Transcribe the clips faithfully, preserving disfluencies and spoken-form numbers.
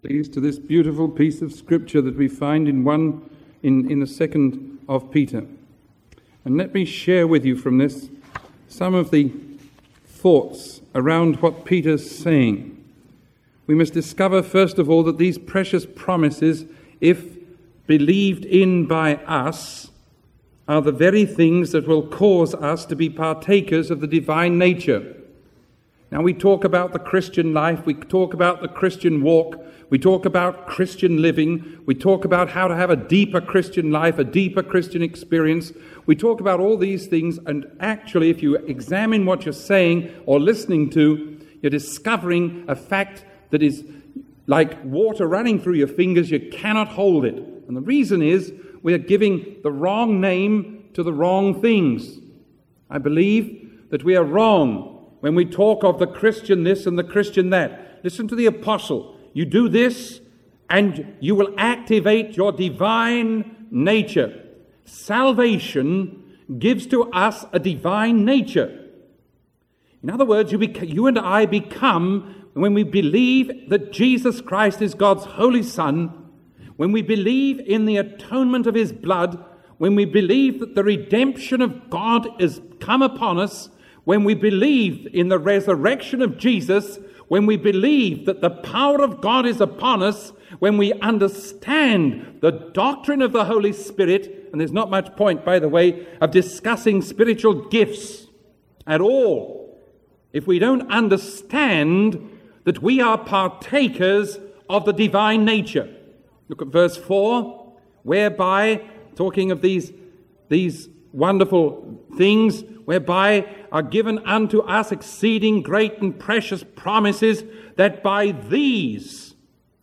Please, to this beautiful piece of scripture that we find in one in, in the second of Peter. And let me share with you from this some of the thoughts around what Peter's saying. We must discover, first of all, that these precious promises, if believed in by us, are the very things that will cause us to be partakers of the divine nature. Now, we talk about the Christian life, we talk about the Christian walk, we talk about Christian living, we talk about how to have a deeper Christian life, a deeper Christian experience. We talk about all these things, and actually, if you examine what you're saying or listening to, you're discovering a fact that is like water running through your fingers. You cannot hold it. And the reason is we are giving the wrong name to the wrong things. I believe that we are wrong when we talk of the Christian this and the Christian that. Listen to the apostle. You do this and you will activate your divine nature. Salvation gives to us a divine nature. In other words, you, bec- you and I become, when we believe that Jesus Christ is God's Holy Son, when we believe in the atonement of his blood, when we believe that the redemption of God has come upon us, when we believe in the resurrection of Jesus, when we believe that the power of God is upon us, when we understand the doctrine of the Holy Spirit, and there's not much point, by the way, of discussing spiritual gifts at all, if we don't understand that we are partakers of the divine nature. Look at verse four, whereby, talking of these, these wonderful things, whereby are given unto us exceeding great and precious promises, that by these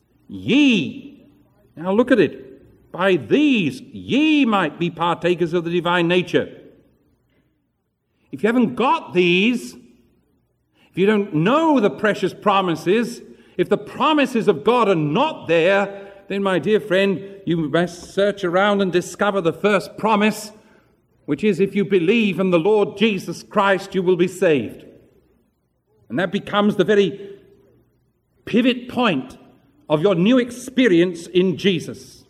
ye, now look at it, by these ye might be partakers of the divine nature. If you haven't got these, if you don't know the precious promises, if the promises of God are not there, then, my dear friend, you must search around and discover the first promise, which is, if you believe in the Lord Jesus Christ, you will be saved. And that becomes the very pivot point of your new experience in Jesus.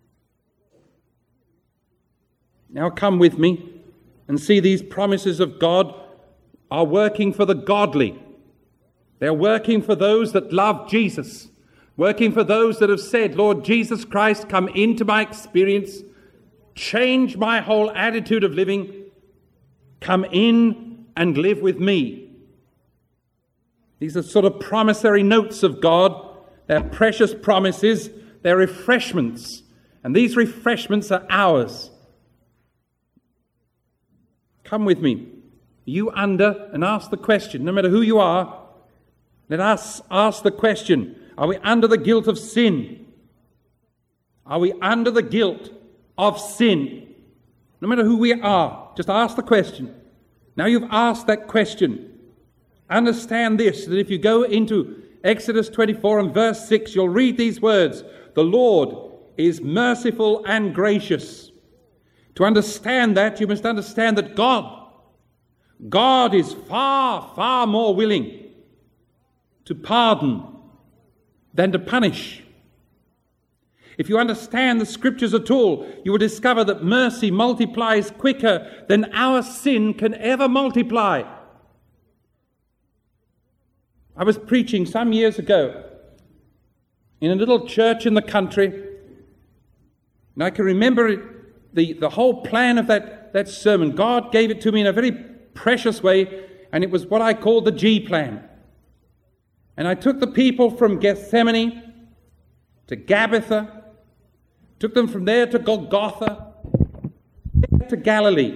Now come with me and see these promises of God are working for the godly. They're working for those that love Jesus. Working for those that have said, Lord Jesus Christ, come into my experience, change my whole attitude of living, come in and live with me. These are sort of promissory notes of God. They're precious promises. They're refreshments. And these refreshments are ours. Come with me. You under and ask the question, no matter who you are, let us ask the question, are we under the guilt of sin? Are we under the guilt of sin? No matter who we are, just ask the question. Now you've asked that question. Understand this, that if you go into Exodus twenty-four and verse six, you'll read these words, the Lord is merciful and gracious. To understand that, you must understand that God, God is far, far more willing to pardon than to punish. If you understand the scriptures at all, you will discover that mercy multiplies quicker than our sin can ever multiply. I was preaching some years ago in a little church in the country, and I can remember it, the, the whole plan of that, that sermon. God gave it to me in a very precious way, and it was what I call the G plan. And I took the people from Gethsemane to Gabbatha, took them from there to Golgotha, to Galilee.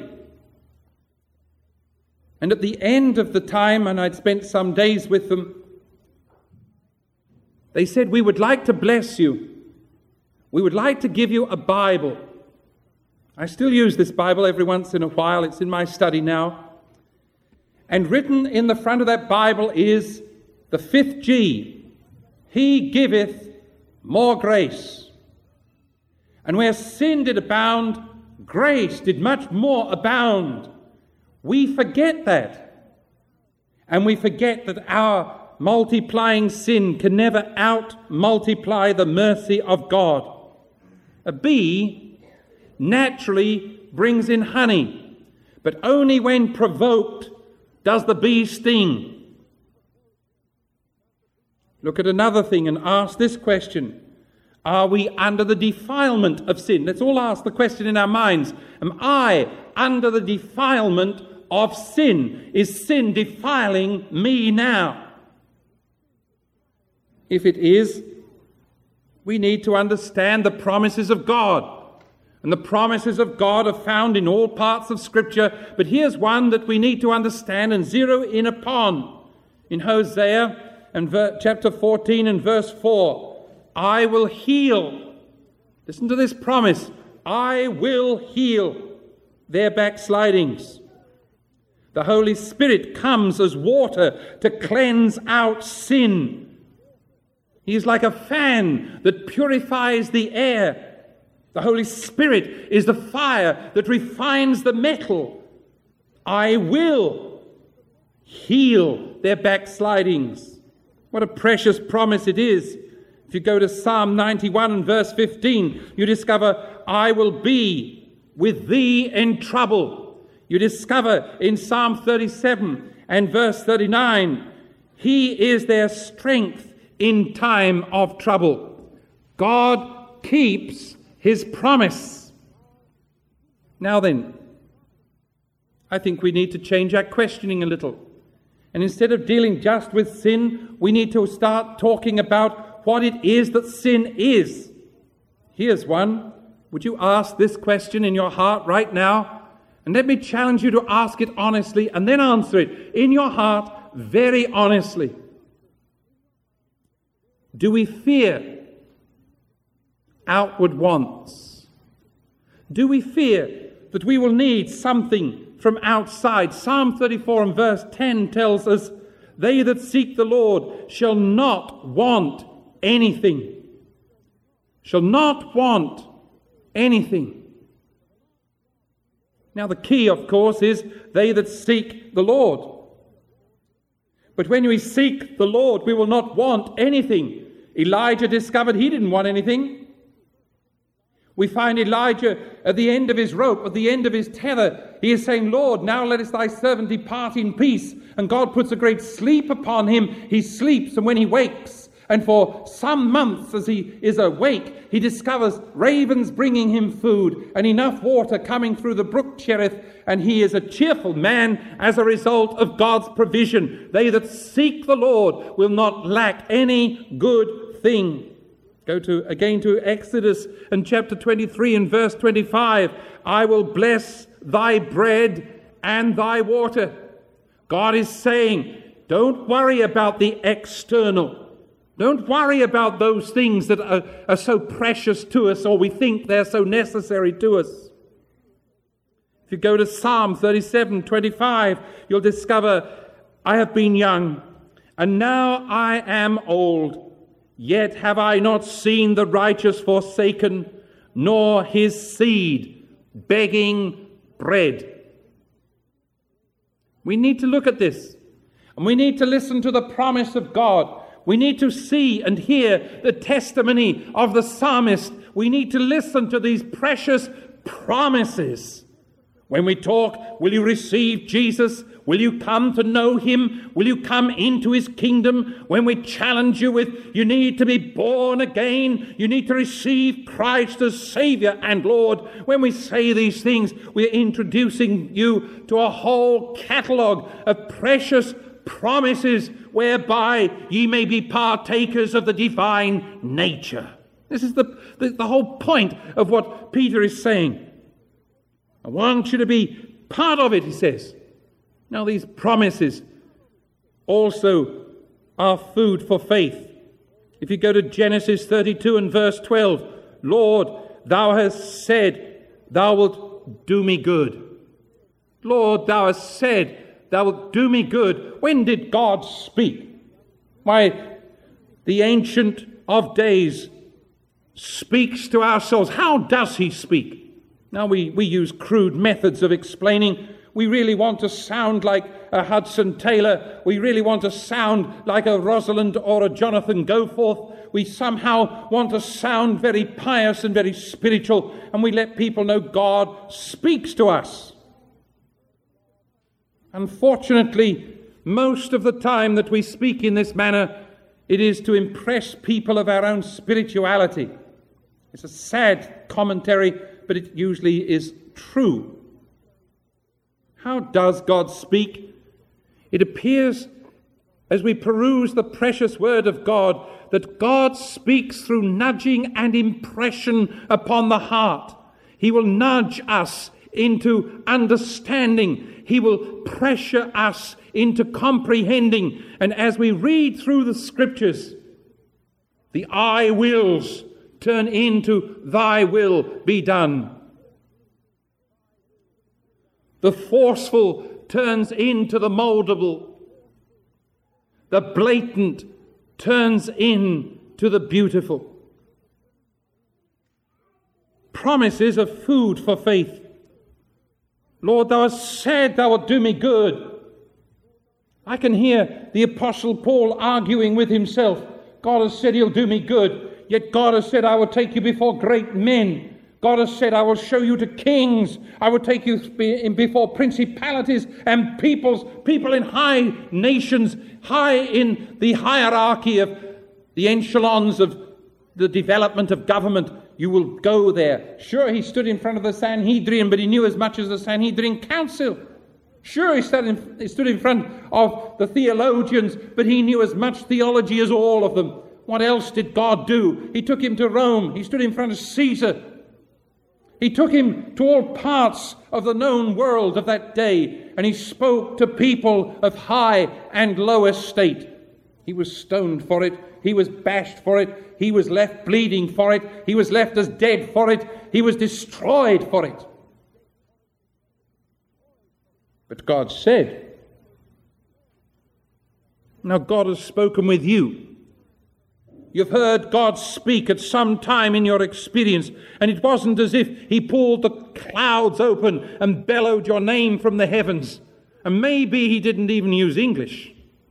And at the end of the time, and I'd spent some days with them, they said, we would like to bless you. We would like to give you a Bible. I still use this Bible every once in a while. It's in my study now. And written in the front of that Bible is the fifth G, he giveth more grace. And where sin did abound, grace did much more abound. We forget that. And we forget that our multiplying sin can never out-multiply the mercy of God. A bee naturally brings in honey, but only when provoked does the bee sting. Look at another thing and ask this question. Are we under the defilement of sin? Let's all ask the question in our minds. Am I under the defilement of sin? Is sin defiling me now? If it is, we need to understand the promises of God. And the promises of God are found in all parts of Scripture. But here's one that we need to understand and zero in upon. In Hosea and ver- chapter fourteen and verse four. I will heal. Listen to this promise. I will heal their backslidings. The Holy Spirit comes as water to cleanse out sin. He is like a fan that purifies the air. The Holy Spirit is the fire that refines the metal. I will heal their backslidings. What a precious promise it is. If you go to Psalm ninety-one and verse fifteen, you discover, I will be with thee in trouble. You discover in Psalm thirty-seven and verse thirty-nine, he is their strength in time of trouble. God keeps his promise. Now then, I think we need to change our questioning a little. And instead of dealing just with sin, we need to start talking about what it is that sin is. Here's one. Would you ask this question in your heart right now? And let me challenge you to ask it honestly and then answer it in your heart very honestly. Do we fear outward wants? Do we fear that we will need something from outside? Psalm thirty-four and verse ten tells us, they that seek the Lord shall not want anything. Shall not want anything. Now the key, of course, is they that seek the Lord. But when we seek the Lord, we will not want anything. Elijah discovered he didn't want anything. We find Elijah at the end of his rope, at the end of his tether. He is saying, Lord, now lettest thy servant depart in peace. And God puts a great sleep upon him. He sleeps, and when he wakes, and for some months as he is awake, he discovers ravens bringing him food and enough water coming through the brook Cherith, and he is a cheerful man as a result of God's provision. They that seek the Lord will not lack any good thing. Go to again to Exodus and chapter twenty-three and verse twenty-five. I will bless thy bread and thy water. God is saying, don't worry about the external. Don't worry about those things that are, are so precious to us, or we think they're so necessary to us. If you go to Psalm thirty-seven twenty-five, you'll discover, I have been young, and now I am old. Yet have I not seen the righteous forsaken, nor his seed begging bread. We need to look at this, and we need to listen to the promise of God. We need to see and hear the testimony of the psalmist. We need to listen to these precious promises. When we talk, will you receive Jesus? Will you come to know him? Will you come into his kingdom? When we challenge you with, you need to be born again. You need to receive Christ as Savior and Lord. When we say these things, we're introducing you to a whole catalogue of precious promises whereby ye may be partakers of the divine nature. This is the, the, the whole point of what Peter is saying. I want you to be part of it, he says. Now these promises also are food for faith. If you go to Genesis thirty-two and verse twelve, Lord, thou hast said, thou wilt do me good. Lord, thou hast said, thou wilt do me good. When did God speak? Why, the Ancient of Days speaks to our souls. How does he speak? Now we, we use crude methods of explaining. We really want to sound like a Hudson Taylor. We really want to sound like a Rosalind or a Jonathan Goforth. We somehow want to sound very pious and very spiritual, and we let people know God speaks to us. Unfortunately, most of the time that we speak in this manner, it is to impress people of our own spirituality. It's a sad commentary, but it usually is true. How does God speak? It appears as we peruse the precious word of God that God speaks through nudging and impression upon the heart. He will nudge us into understanding. He will pressure us into comprehending. And as we read through the scriptures, the I wills turn into thy will be done. The forceful turns into the moldable. The blatant turns into the beautiful. Promises of food for faith. Lord, thou hast said thou wilt do me good. I can hear the Apostle Paul arguing with himself. God has said he'll do me good. Yet God has said, I will take you before great men. God has said, I will show you to kings. I will take you before principalities and peoples, people in high nations, high in the hierarchy of the echelons of the development of government. You will go there. Sure, he stood in front of the Sanhedrin, but he knew as much as the Sanhedrin council. Sure, he stood in, he stood in front of the theologians, but he knew as much theology as all of them. What else did God do? He took him to Rome. He stood in front of Caesar. He took him to all parts of the known world of that day, and he spoke to people of high and low estate. He was stoned for it. He was bashed for it. He was left bleeding for it. He was left as dead for it. He was destroyed for it. But God said, now God has spoken with you. You've heard God speak at some time in your experience, and it wasn't as if he pulled the clouds open and bellowed your name from the heavens. And maybe he didn't even use English.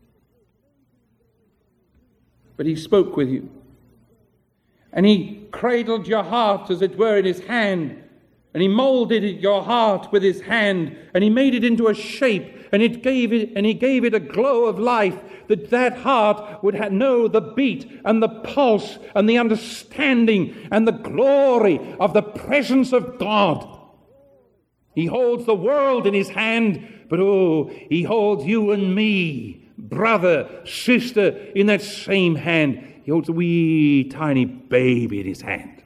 But he spoke with you. And he cradled your heart, as it were, in his hand. And he molded your heart with his hand, and he made it into a shape, and it gave it, and he gave it a glow of life, that that heart would have, know the beat and the pulse and the understanding and the glory of the presence of God. He holds the world in his hand, but oh, he holds you and me, brother, sister, in that same hand. He holds a wee tiny baby in his hand.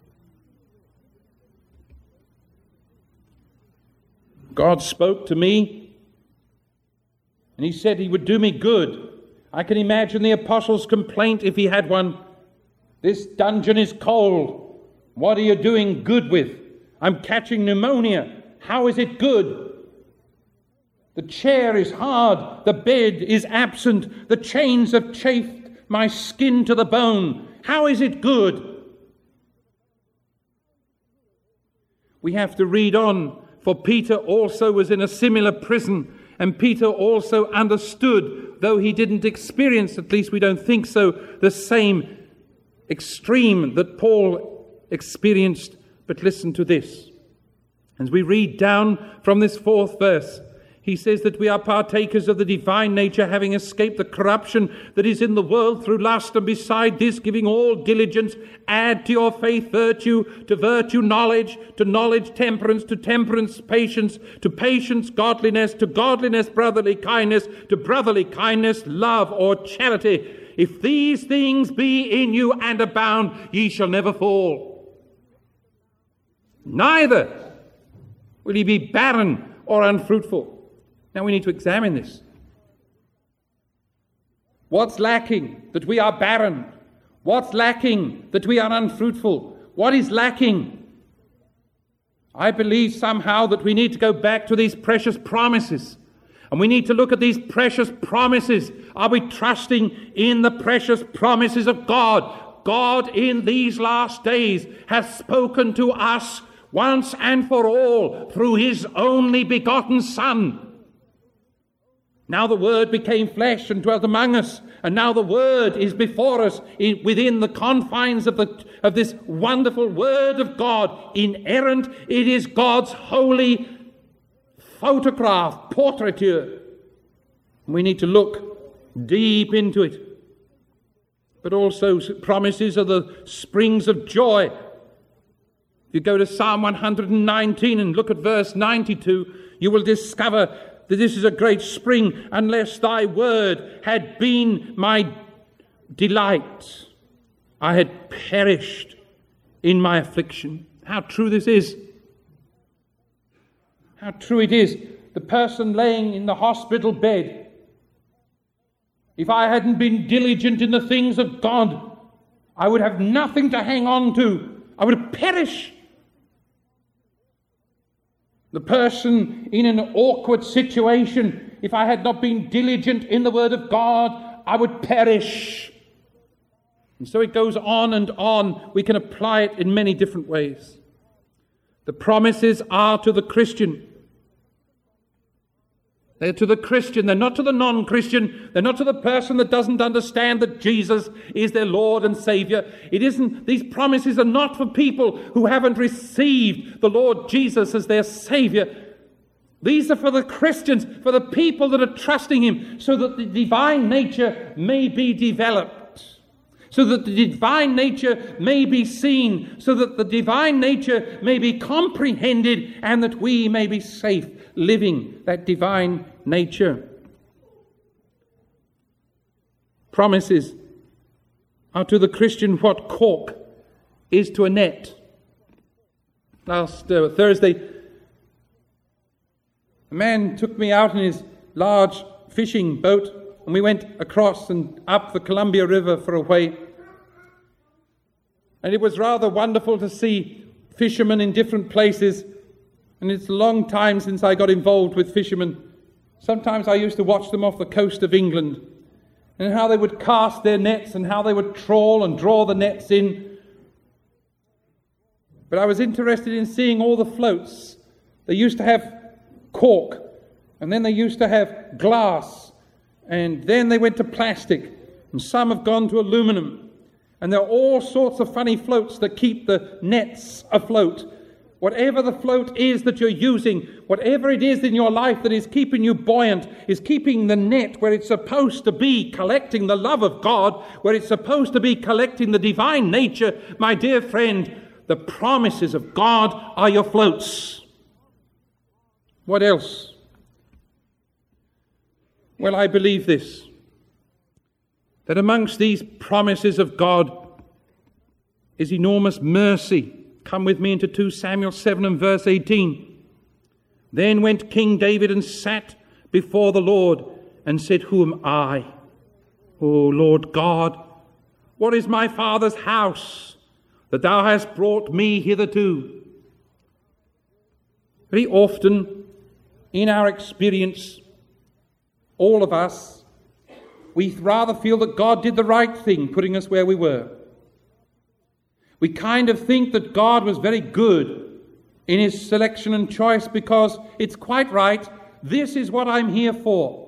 God spoke to me, and he said he would do me good. I can imagine the apostle's complaint, if he had one. This dungeon is cold. What are you doing good with? I'm catching pneumonia. How is it good? The chair is hard. The bed is absent. The chains have chafed my skin to the bone. How is it good? We have to read on, for Peter also was in a similar prison, and Peter also understood, though he didn't experience, at least we don't think so, the same extreme that Paul experienced. But listen to this. As we read down from this fourth verse, he says that we are partakers of the divine nature, having escaped the corruption that is in the world through lust, and beside this, giving all diligence, add to your faith virtue, to virtue knowledge, to knowledge temperance, to temperance patience, to patience godliness, to godliness brotherly kindness, to brotherly kindness love or charity. If these things be in you and abound, ye shall never fall. Neither will ye be barren or unfruitful. Now we need to examine this. What's lacking that we are barren? What's lacking that we are unfruitful? What is lacking? I believe somehow that we need to go back to these precious promises. And we need to look at these precious promises. Are we trusting in the precious promises of God? God in these last days has spoken to us once and for all through his only begotten Son. Now the Word became flesh and dwelt among us, and now the Word is before us in, within the confines of, the, of this wonderful Word of God, inerrant. It is God's holy photograph, portraiture. We need to look deep into it. But also promises are the springs of joy. If you go to Psalm one hundred nineteen and look at verse ninety-two, you will discover that this is a great spring. Unless thy word had been my delight, I had perished in my affliction. How true this is. How true it is. The person laying in the hospital bed, if I hadn't been diligent in the things of God, I would have nothing to hang on to. I would perish. The person in an awkward situation, if I had not been diligent in the Word of God, I would perish. And so it goes on and on. We can apply it in many different ways. The promises are to the Christian. They're to the Christian. They're not to the non-Christian. They're not to the person that doesn't understand that Jesus is their Lord and Savior. It isn't. These promises are not for people who haven't received the Lord Jesus as their Savior. These are for the Christians, for the people that are trusting Him, so that the divine nature may be developed, so that the divine nature may be seen, so that the divine nature may be comprehended, and that we may be safe living that divine nature. Promises are to the Christian what cork is to a net. Last uh, Thursday, a man took me out in his large fishing boat, and we went across and up the Columbia River for a way. And it was rather wonderful to see fishermen in different places. And it's a long time since I got involved with fishermen. Sometimes I used to watch them off the coast of England, and how they would cast their nets and how they would trawl and draw the nets in. But I was interested in seeing all the floats. They used to have cork, and then they used to have glass, and then they went to plastic, and some have gone to aluminum. And there are all sorts of funny floats that keep the nets afloat. Whatever the float is that you're using, whatever it is in your life that is keeping you buoyant, is keeping the net where it's supposed to be, collecting the love of God, where it's supposed to be collecting the divine nature. My dear friend, the promises of God are your floats. What else? Well, I believe this, that amongst these promises of God is enormous mercy. Come with me into Second Samuel seven and verse eighteen. Then went King David and sat before the Lord and said, Who am I, O Lord God? What is my father's house that thou hast brought me hitherto? Very often in our experience, all of us, we rather feel that God did the right thing putting us where we were. We kind of think that God was very good in His selection and choice because it's quite right. This is what I'm here for.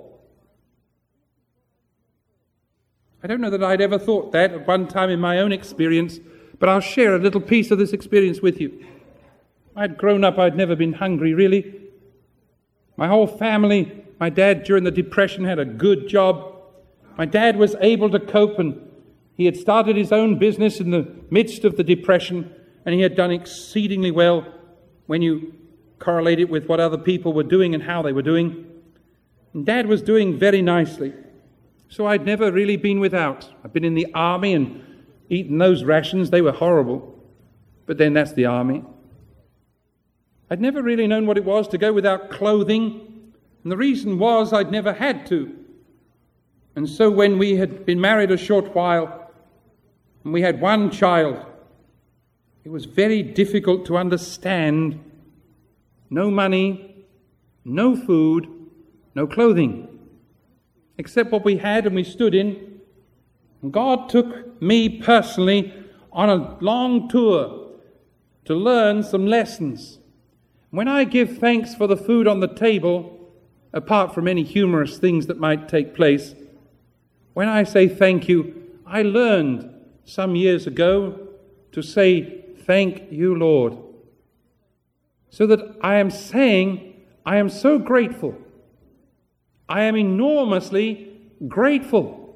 I don't know that I'd ever thought that at one time in my own experience, but I'll share a little piece of this experience with you. I'd grown up, I'd never been hungry, really. My whole family, my dad during the Depression had a good job. My dad was able to cope, and he had started his own business in the midst of the Depression, and he had done exceedingly well when you correlate it with what other people were doing and how they were doing. And Dad was doing very nicely. So I'd never really been without. I'd been in the army and eaten those rations. They were horrible. But then that's the army. I'd never really known what it was to go without clothing. And the reason was I'd never had to. And so when we had been married a short while, and we had one child, it was very difficult to understand. No money, no food, no clothing, except what we had and we stood in. And God took me personally on a long tour to learn some lessons. When I give thanks for the food on the table, apart from any humorous things that might take place, when I say thank you, I learned some years ago to say, thank you, Lord. So that I am saying, I am so grateful. I am enormously grateful.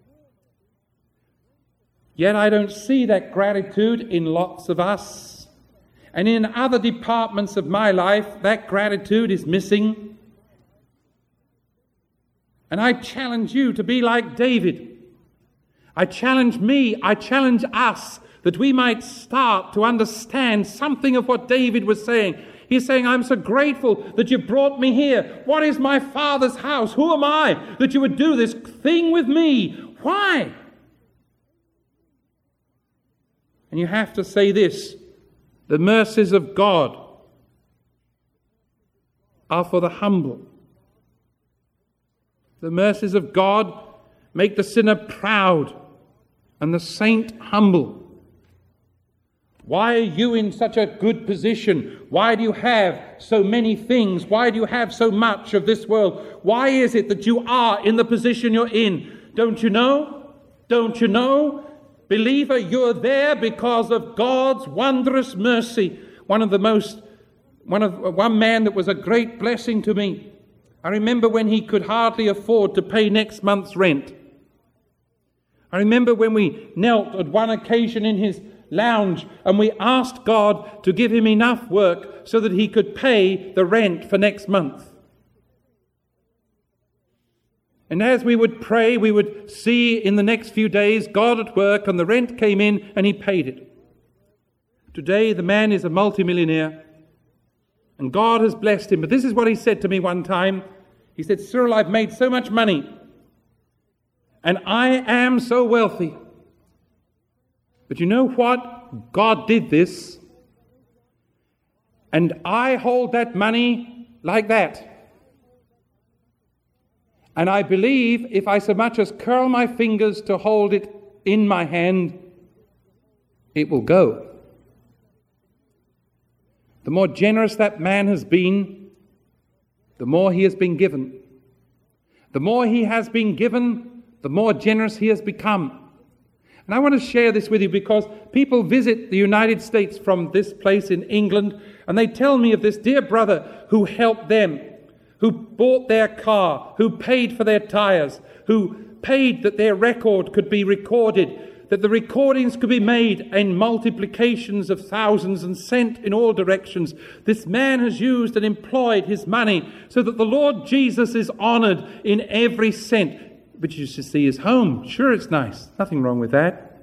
Yet I don't see that gratitude in lots of us. And in other departments of my life, that gratitude is missing. And I challenge you to be like David. I challenge me, I challenge us, that we might start to understand something of what David was saying. He's saying, I'm so grateful that you brought me here. What is my Father's house? Who am I that you would do this thing with me? Why? And you have to say this, the mercies of God are for the humble. The mercies of God make the sinner proud and the saint humble. Why are you in such a good position? Why do you have so many things? Why do you have so much of this world? Why is it that you are in the position you're in? Don't you know? Don't you know? Believer, you're there because of God's wondrous mercy. One of the most, one of one man that was a great blessing to me. I remember when he could hardly afford to pay next month's rent. I remember when we knelt at one occasion in his lounge and we asked God to give him enough work so that he could pay the rent for next month. And as we would pray, we would see in the next few days God at work, and the rent came in and he paid it. Today the man is a multimillionaire and God has blessed him. But this is what he said to me one time. He said, Cyril, I've made so much money and I am so wealthy. But you know what? God did this. And I hold that money like that. And I believe if I so much as curl my fingers to hold it in my hand, it will go. The more generous that man has been, the more he has been given. The more he has been given, the more generous he has become. And I want to share this with you because people visit the United States from this place in England and they tell me of this dear brother who helped them, who bought their car, who paid for their tires, who paid that their record could be recorded, that the recordings could be made in multiplications of thousands and sent in all directions. This man has used and employed his money so that the Lord Jesus is honored in every cent. But you should see his home. Sure, it's nice. Nothing wrong with that.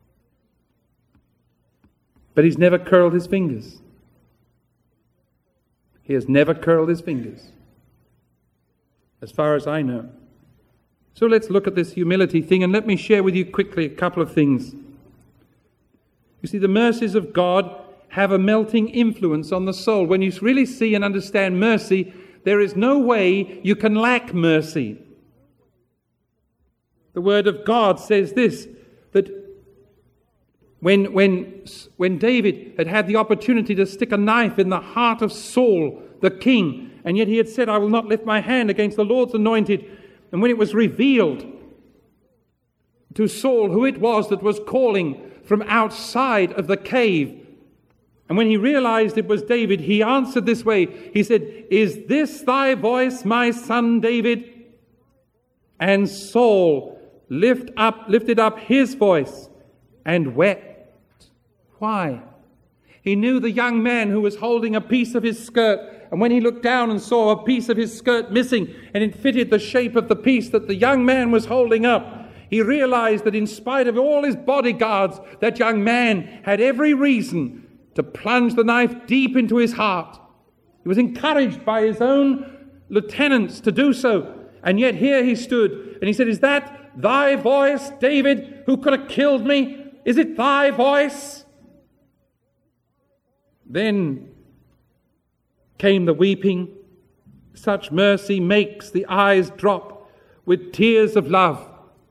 But he's never curled his fingers. He has never curled his fingers, as far as I know. So let's look at this humility thing, and let me share with you quickly a couple of things. You see, the mercies of God have a melting influence on the soul. When you really see and understand mercy, there is no way you can lack mercy. The Word of God says this, that when, when, when David had had the opportunity to stick a knife in the heart of Saul, the king, and yet he had said, I will not lift my hand against the Lord's anointed. And when it was revealed to Saul who it was that was calling from outside of the cave, and when he realized it was David, he answered this way. He said, is this thy voice, my son David? And Saul lift up, lifted up his voice and wept. Why? He knew the young man who was holding a piece of his skirt, and when he looked down and saw a piece of his skirt missing, and it fitted the shape of the piece that the young man was holding up, he realized that in spite of all his bodyguards, that young man had every reason to plunge the knife deep into his heart. He was encouraged by his own lieutenants to do so, and yet here he stood, and he said, is that thy voice, David, who could have killed me? Is it thy voice? Then came the weeping. Such mercy makes the eyes drop with tears of love.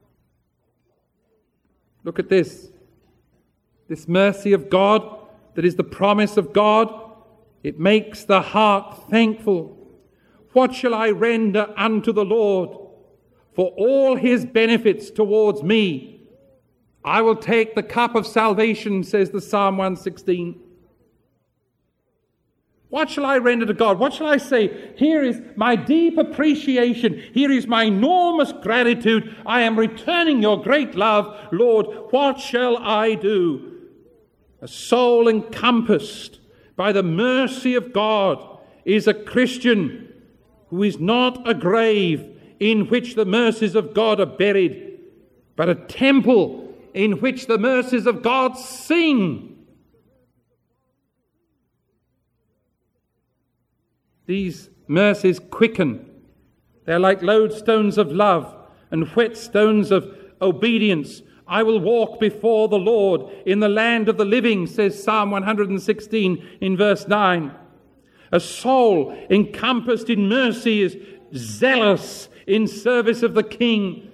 Look at this. This mercy of God that is the promise of God, it makes the heart thankful. What shall I render unto the Lord for all his benefits towards me? I will take the cup of salvation, says the Psalm one sixteen. What shall I render to God? What shall I say? Here is my deep appreciation. Here is my enormous gratitude. I am returning your great love. Lord, what shall I do? A soul encompassed by the mercy of God is a Christian who is not a grave in which the mercies of God are buried, but a temple in which the mercies of God sing. These mercies quicken. They're like lodestones of love and whetstones of obedience. I will walk before the Lord in the land of the living, says Psalm one sixteen in verse nine. A soul encompassed in mercy is zealous in service of the King.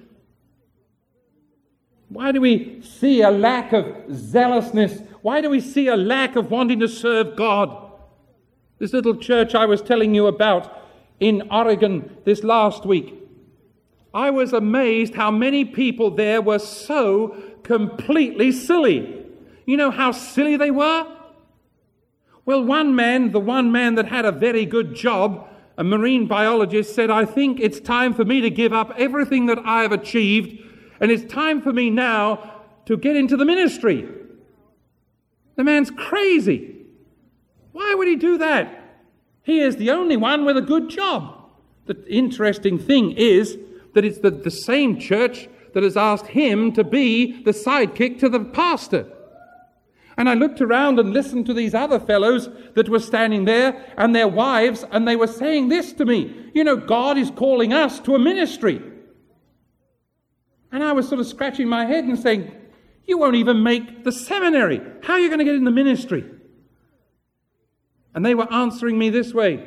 Why do we see a lack of zealousness? Why do we see a lack of wanting to serve God? This little church I was telling you about in Oregon this last week, I was amazed how many people there were so completely silly. You know how silly they were? Well, one man, the one man that had a very good job, a marine biologist, said, I think it's time for me to give up everything that I have achieved, and it's time for me now to get into the ministry. The man's crazy. Why would he do that? He is the only one with a good job. The interesting thing is that it's the, the same church that has asked him to be the sidekick to the pastor. And I looked around and listened to these other fellows that were standing there and their wives, and they were saying this to me. You know, God is calling us to a ministry. And I was sort of scratching my head and saying, you won't even make the seminary. How are you going to get in the ministry? And they were answering me this way.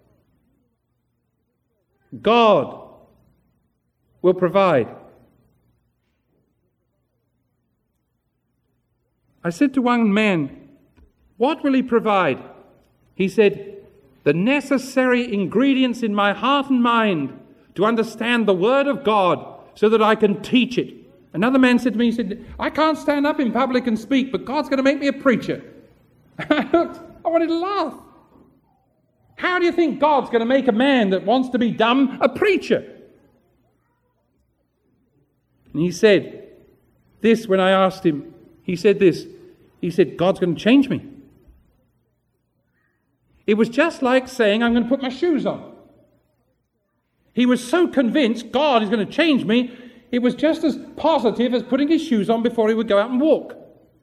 God will provide. I said to one man, what will he provide? He said, the necessary ingredients in my heart and mind to understand the Word of God so that I can teach it. Another man said to me, he said, I can't stand up in public and speak, but God's going to make me a preacher. I looked, I wanted to laugh. How do you think God's going to make a man that wants to be dumb a preacher? And he said this when I asked him. He said this. He said, God's going to change me. It was just like saying, I'm going to put my shoes on. He was so convinced God is going to change me, it was just as positive as putting his shoes on before he would go out and walk.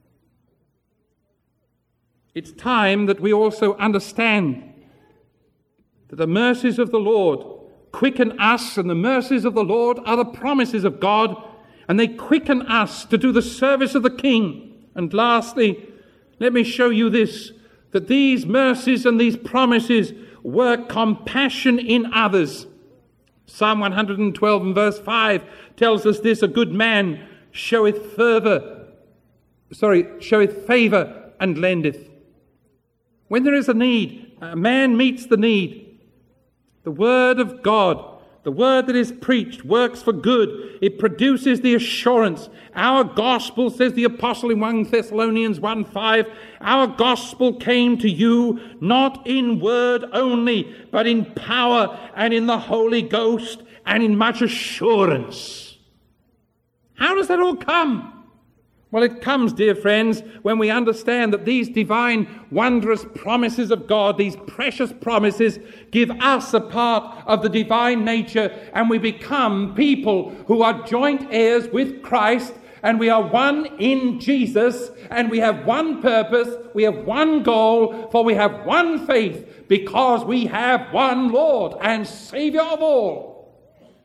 It's time that we also understand that the mercies of the Lord quicken us, and the mercies of the Lord are the promises of God, and they quicken us to do the service of the King. And lastly, let me show you this, that these mercies and these promises work compassion in others. Psalm one twelve and verse five tells us this, a good man showeth fervor, sorry, showeth favor and lendeth. When there is a need, a man meets the need. The word of God, the word that is preached, works for good. It produces the assurance. Our gospel, says the apostle in First Thessalonians one five, our gospel came to you not in word only, but in power and in the Holy Ghost and in much assurance. How does that all come? Well, it comes, dear friends, when we understand that these divine, wondrous promises of God, these precious promises, give us a part of the divine nature, and we become people who are joint heirs with Christ, and we are one in Jesus, and we have one purpose, we have one goal, for we have one faith, because we have one Lord and Savior of all.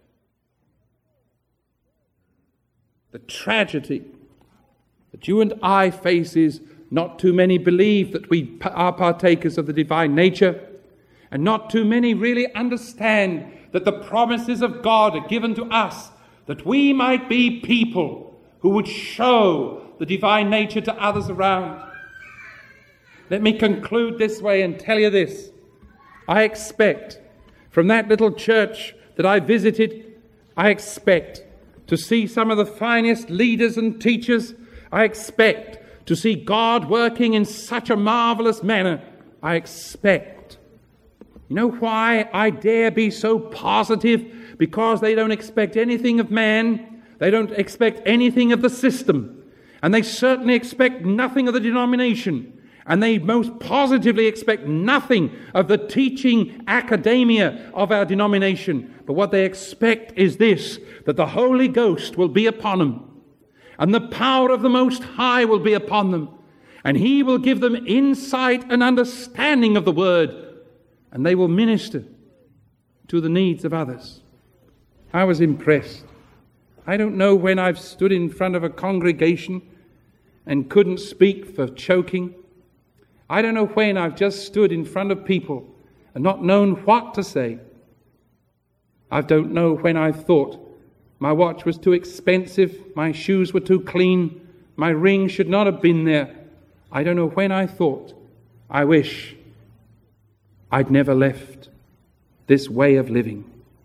The tragedy that you and I face is not too many believe that we are partakers of the divine nature, and not too many really understand that the promises of God are given to us that we might be people who would show the divine nature to others around. Let me conclude this way and tell you this. I expect From that little church that I visited, I expect to see some of the finest leaders and teachers. I expect to see God working in such a marvelous manner. I expect. You know why I dare be so positive? Because they don't expect anything of man. They don't expect anything of the system. And they certainly expect nothing of the denomination. And they most positively expect nothing of the teaching academia of our denomination. But what they expect is this, that the Holy Ghost will be upon them, and the power of the Most High will be upon them, and He will give them insight and understanding of the Word, and they will minister to the needs of others. I was impressed. I don't know when I've stood in front of a congregation and couldn't speak for choking. I don't know when I've just stood in front of people and not known what to say. I don't know when I thought my watch was too expensive, my shoes were too clean, my ring should not have been there. I don't know when I thought, I wish I'd never left this way of living.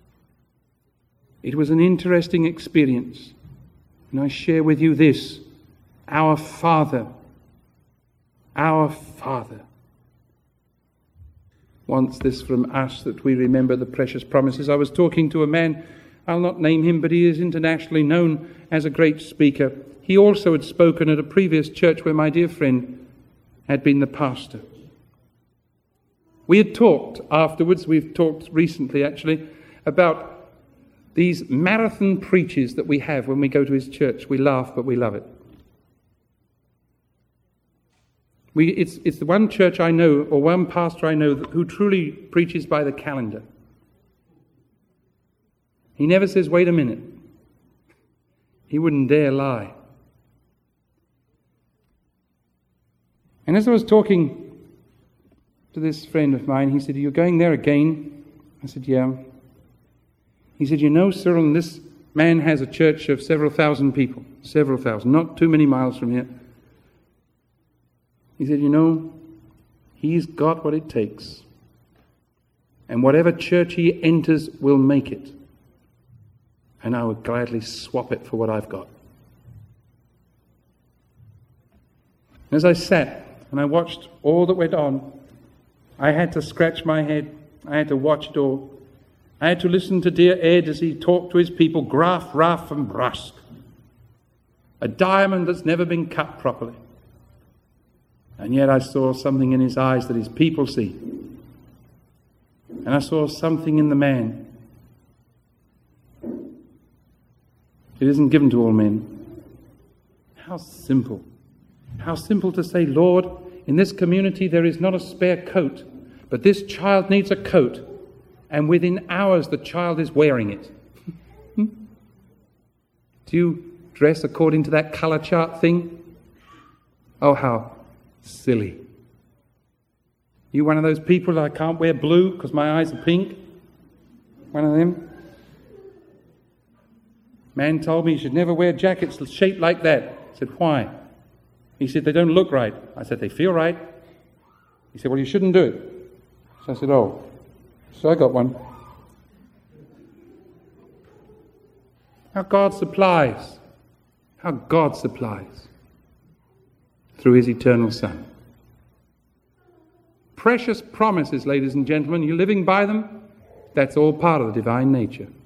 It was an interesting experience. And I share with you this, our Father, our Father wants this from us, that we remember the precious promises. I was talking to a man, I'll not name him, but he is internationally known as a great speaker. He also had spoken at a previous church where my dear friend had been the pastor. We had talked afterwards, we've talked recently actually, about these marathon preachers that we have when we go to his church. We laugh, but we love it. We, it's, it's the one church I know, or one pastor I know, that, who truly preaches by the calendar. He never says, wait a minute. He wouldn't dare lie. And as I was talking to this friend of mine, he said, you're going there again? I said, yeah. He said, you know, Cyril, this man has a church of several thousand people. Several thousand, not too many miles from here. He said, you know, he's got what it takes. And whatever church he enters will make it. And I would gladly swap it for what I've got. As I sat and I watched all that went on, I had to scratch my head. I had to watch it all. I had to listen to dear Ed as he talked to his people, gruff, rough and brusque. A diamond that's never been cut properly. And yet I saw something in his eyes that his people see. And I saw something in the man. It isn't given to all men. How simple. How simple to say, Lord, in this community there is not a spare coat, but this child needs a coat. And within hours the child is wearing it. Do you dress according to that color chart thing? Oh, how silly. You one of those people that I can't wear blue because my eyes are pink? One of them? Man told me you should never wear jackets shaped like that. I said, why? He said, they don't look right. I said, they feel right. He said, well, you shouldn't do it. So I said, oh. So I got one. How God supplies. How God supplies. Through His eternal Son. Precious promises, ladies and gentlemen. You're living by them. That's all part of the divine nature.